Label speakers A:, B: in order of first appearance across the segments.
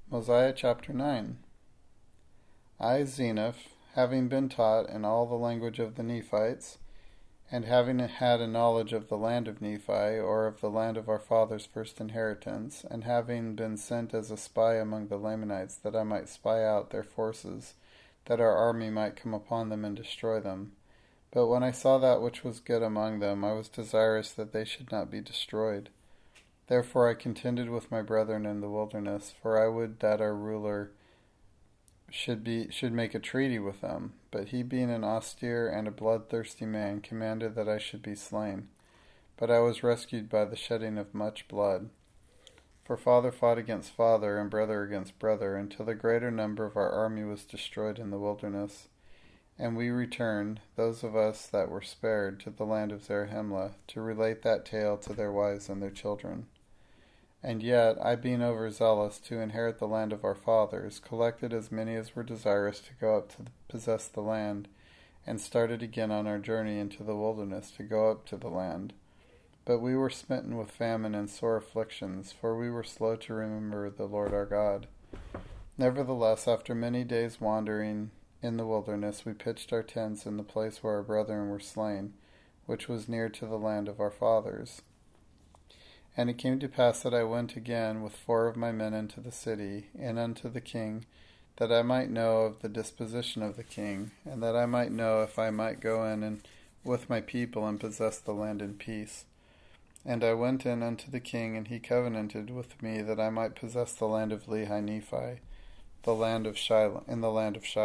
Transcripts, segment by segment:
A: Mosiah chapter 9. I, Zeniff, having been taught in all the language of the Nephites, and having had a knowledge of the land of Nephi, or of the land of our fathers' first inheritance, and having been sent as a spy among the Lamanites, that I might spy out their forces, that our army might come upon them and destroy them. But when I saw that which was good among them, I was desirous that they should not be destroyed. Therefore I contended with my brethren in the wilderness, for I would that our ruler should make a treaty with them. But he, being an austere and a bloodthirsty man, commanded that I should be slain. But I was rescued by the shedding of much blood. For father fought against father, and brother against brother, until the greater number of our army was destroyed in the wilderness. And we returned, those of us that were spared, to the land of Zarahemla, to relate that tale to their wives and their children. And yet, I being overzealous to inherit the land of our fathers, collected as many as were desirous to go up to possess the land, and started again on our journey into the wilderness to go up to the land. But we were smitten with famine and sore afflictions, for we were slow to remember the Lord our God. Nevertheless, after many days wandering in the wilderness, we pitched our tents in the place where our brethren were slain, which was near to the land of our fathers. And it came to pass that I went again with 4 of my men into the city, and unto the king, that I might know of the disposition of the king, and that I might know if I might go in and with my people and possess the land in peace. And I went in unto the king, and he covenanted with me that I might possess the land of Lehi Nephi, the land of Shilom, and the land of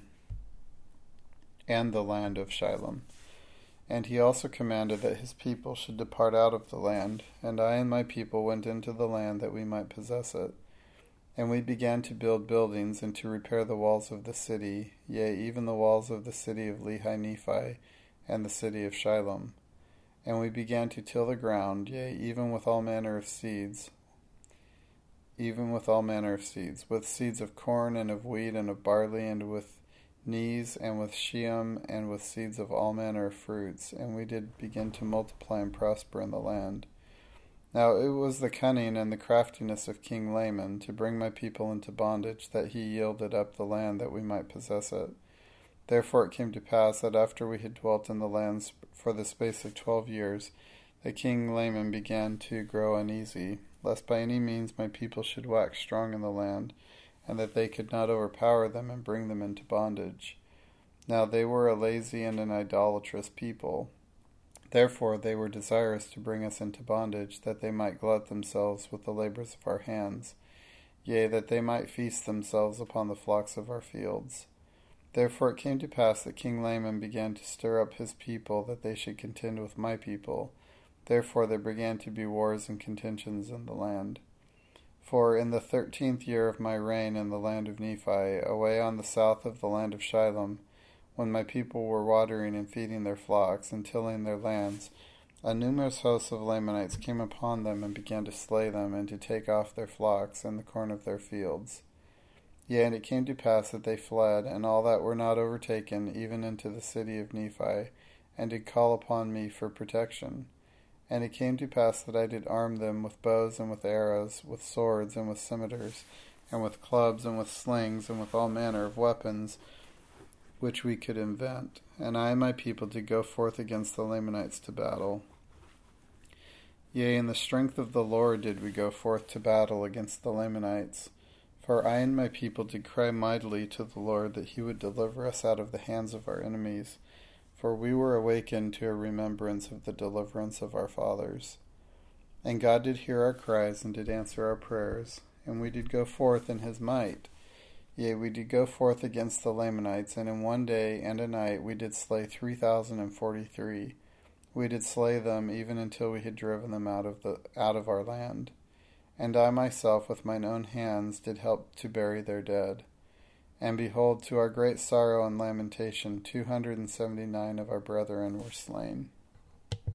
A: Shilom. And he also commanded that his people should depart out of the land, and I and my people went into the land that we might possess it. And we began to build buildings and to repair the walls of the city, yea, even the walls of the city of Lehi Nephi, and the city of Shilom. And we began to till the ground, yea, even with all manner of seeds, with seeds of corn and of wheat and of barley, and with knees, and with sheum, and with seeds of all manner of fruits, and we did begin to multiply and prosper in the land. Now it was the cunning and the craftiness of King Laman to bring my people into bondage, that he yielded up the land that we might possess it. Therefore it came to pass that after we had dwelt in the lands for the space of 12 years, that King Laman began to grow uneasy, lest by any means my people should wax strong in the land, and that they could not overpower them and bring them into bondage. Now they were a lazy and an idolatrous people. Therefore they were desirous to bring us into bondage, that they might glut themselves with the labors of our hands, yea, that they might feast themselves upon the flocks of our fields. Therefore it came to pass that King Laman began to stir up his people, that they should contend with my people. Therefore there began to be wars and contentions in the land. For in the 13th year of my reign in the land of Nephi, away on the south of the land of Shilom, when my people were watering and feeding their flocks and tilling their lands, a numerous host of Lamanites came upon them and began to slay them and to take off their flocks and the corn of their fields. Yea, and it came to pass that they fled, and all that were not overtaken, even into the city of Nephi, and did call upon me for protection. And it came to pass that I did arm them with bows and with arrows, with swords and with scimitars, and with clubs and with slings, and with all manner of weapons which we could invent. And I and my people did go forth against the Lamanites to battle. Yea, in the strength of the Lord did we go forth to battle against the Lamanites. For I and my people did cry mightily to the Lord that he would deliver us out of the hands of our enemies. For we were awakened to a remembrance of the deliverance of our fathers. And God did hear our cries, and did answer our prayers, and we did go forth in his might. Yea, we did go forth against the Lamanites, and in one day and a night we did slay 3,043. We did slay them even until we had driven them out of our land. And I myself with mine own hands did help to bury their dead. And behold, to our great sorrow and lamentation, 279 of our brethren were slain.